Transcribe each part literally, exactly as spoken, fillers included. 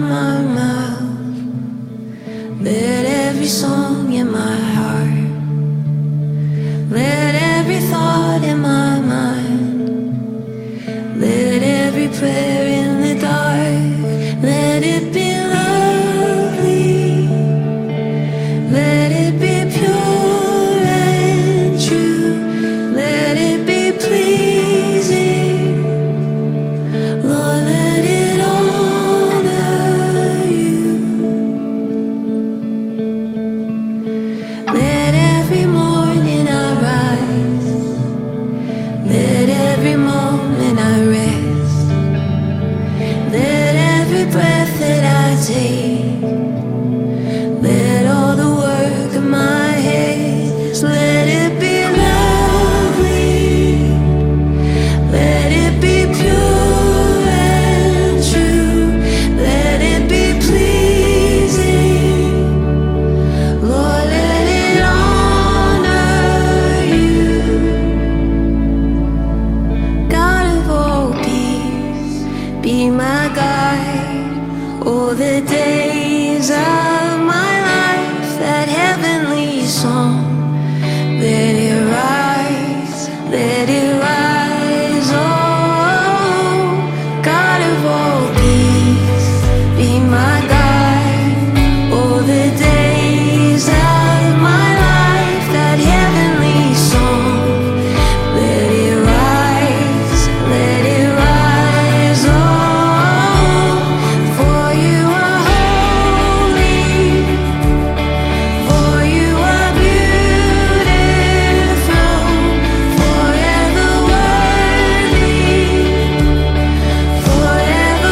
my mouth. Let every song in my heart, let every thought in my mind, let every prayer in the dark, let it be lovely, let it be pure and true, let it be pleasing, Lord, let it honor you. Let every morning I rise, let every moment I rest, let every breath that I take, let all the work of my hands, let it be lovely, let it be pure and true, let it be pleasing, Lord, let it honor you. God of all peace, be my guide all the days of my life. That heavenly song, let it rise, let it rise. Oh, God of all peace, be my guide all the days of my life. That heavenly song, let it rise, let it rise. Oh, for you are holy, for you are beautiful, forever worthy, forever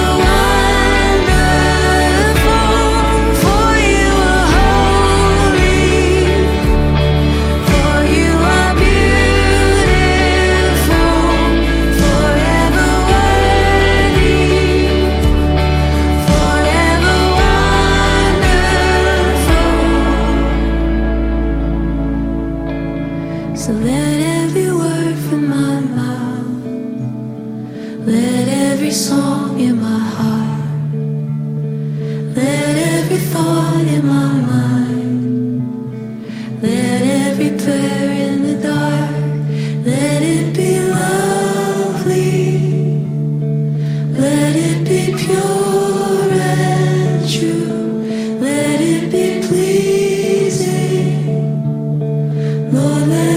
wonderful. For you are holy, for you are beautiful, forever worthy, forever wonderful. So let every word from my mouth, let every song in my heart, let every thought in my mind, let every prayer in the dark, let it be lovely, let it be pure and true, let it be pleasing, Lord, let